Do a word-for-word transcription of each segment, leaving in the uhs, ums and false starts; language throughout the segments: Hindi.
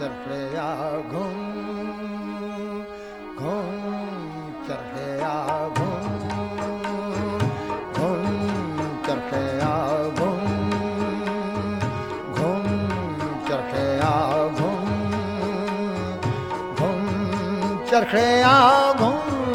चरखिया घुम घुम चरखिया घुम घुम चरखिया घुम घुम चरखिया घुम घुम चरखिया घुम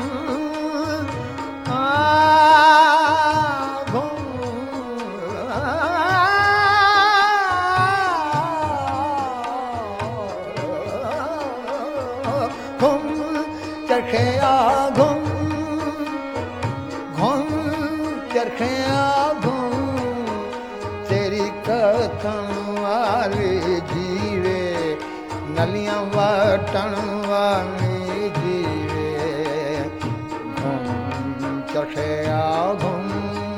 चरखिया घुम घुम चरखिया घुम तेरी कथन वाली जीवे नलियां वटन वाली जीवे घुम चरखिया घुम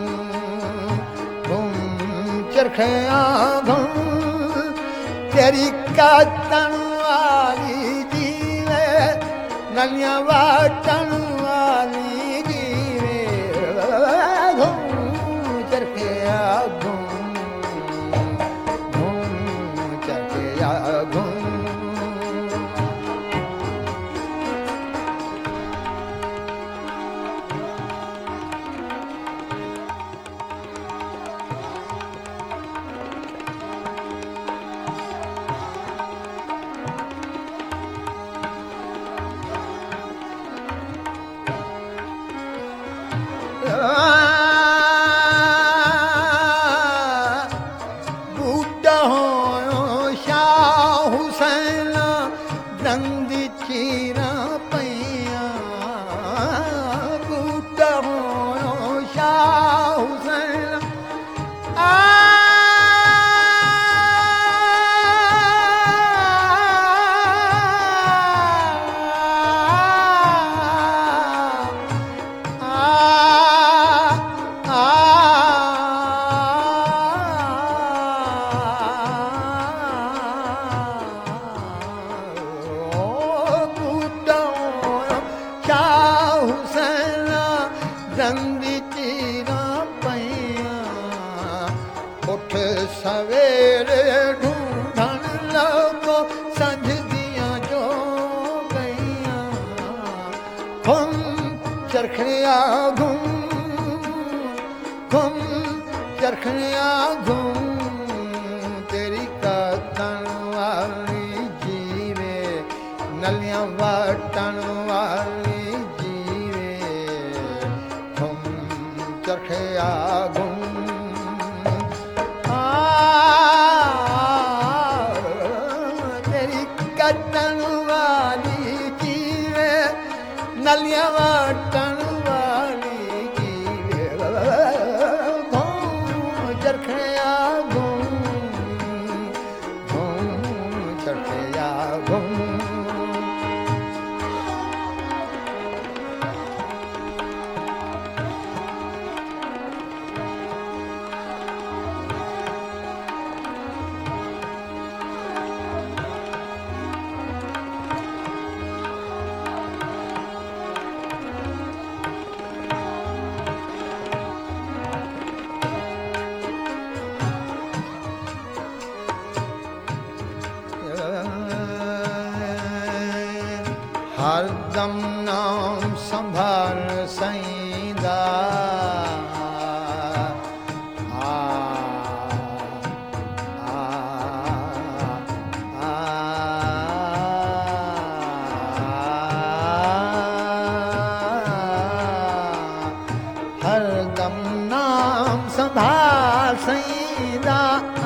घुम चरखिया घुम तेरी कथन वाली जीवे नलियां वटन वाली जीवे घुम चरखिया घुम घुम चरखिया घुम बूढ़ा होयो शाह हुसैन रंग चीरा पैया बूढ़ा होयो शाह हुसैन आ रंग चीरा पैया उठ सवेरे ढूंढन लगो संझ दिया जो गैया घुम चरखिया घुम घुम चरखिया घुम तेरी कथन वाली जीवे नलियां वटन वाली चरखिया घुम तेरी कथन वाली जीवे नलियां वटन वाली जीवे घुम चरखिया घुम घुम चरखिया घुम हरदम नाम संभाल सईदा आ आ आ हरदम नाम संभाल सईदा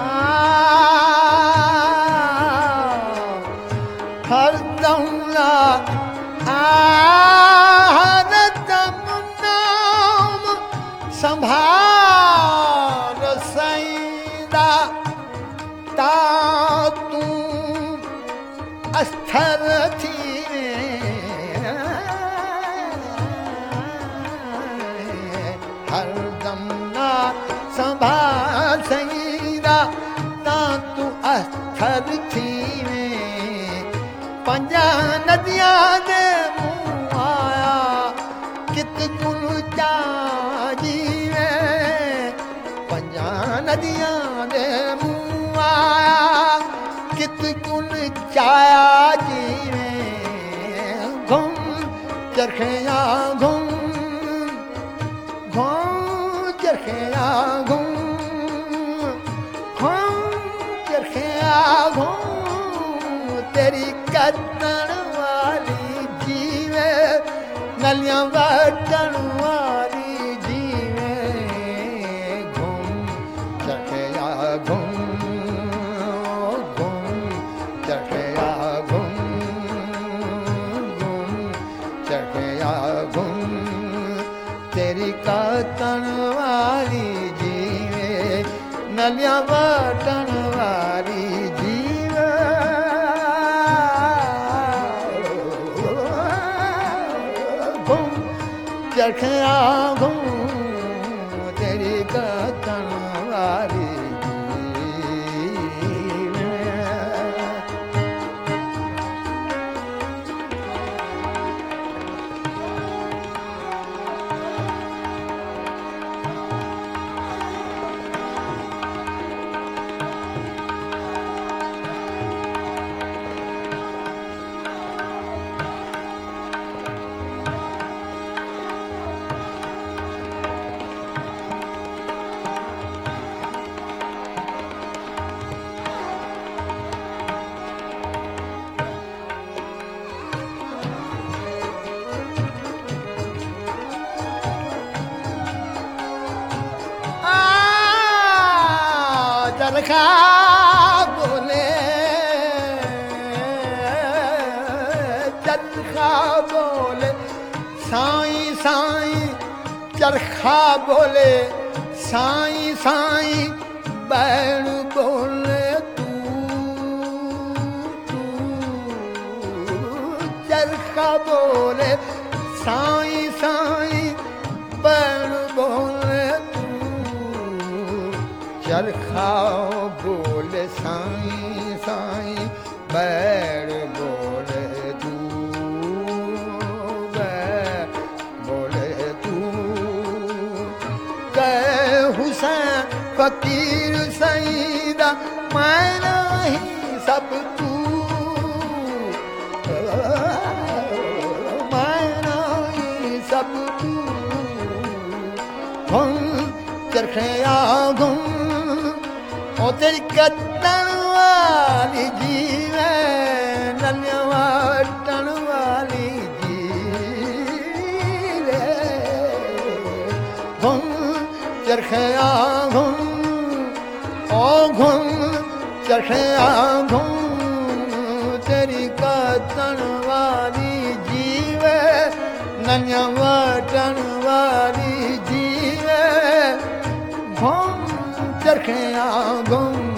हरदम हरदम नाम संभाल सईदा ता तू अस्थिर थी हरदम नाम संभाल सईदा ता तू अस्थिर थी पंजा नदियां दे मुँह आया कित कुल चा जीवे पंजा नदियां दे मुँह आया कित कुल चाया जीवे घुम चरखिया घुम घुम चरखिया घुम घुम चरखिया घुम तेरी कतन वाली जीवे नलियां वटन वाली जीवे घुम चरखिया घुम चरखिया घुम घुम चरखिया घुम तेरी कतन वाली जीवे नलियां वटन वाली जीवे घुम चरखिया घुम तेरी कतन वाली चरखा बोले चरखा बोले साईं साईं चरखा बोले साईं साईं बैल बोले तू तू चरखा बोले साईं साईं बैल बोले चरखा बोले साईं साईं बैर बोले तू बैर बोले तू कह हुसैन फकीर सईदा मैं नहीं सब तू मैं नहीं सब तू घुम चरखिया घुम ओ तेरी कतन वाली जीवे नलियां वटन वाली जीवे घुम चरखिया घुम ओ घुम चरखिया घुम तेरी कतन वाली जीवे नलियां वटन वाली जीवे घुम चरखिया घुम